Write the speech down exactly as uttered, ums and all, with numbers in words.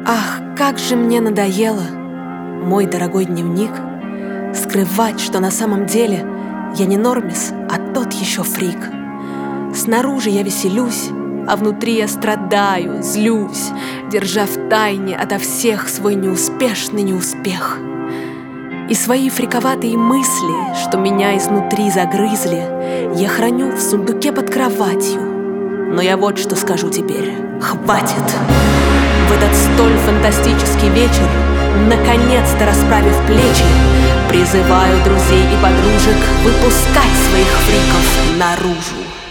Ах, как же мне надоело, мой дорогой дневник, скрывать, что на самом деле я не нормис, а тот еще фрик. Снаружи я веселюсь, а внутри я страдаю, злюсь, держа в тайне ото всех свой неуспешный неуспех. И свои фриковатые мысли, что меня изнутри загрызли, я храню в сундуке под кроватью. Но я вот что скажу теперь: хватит! В этот столь фантастический вечер, наконец-то расправив плечи, призываю друзей и подружек выпускать своих фриков наружу.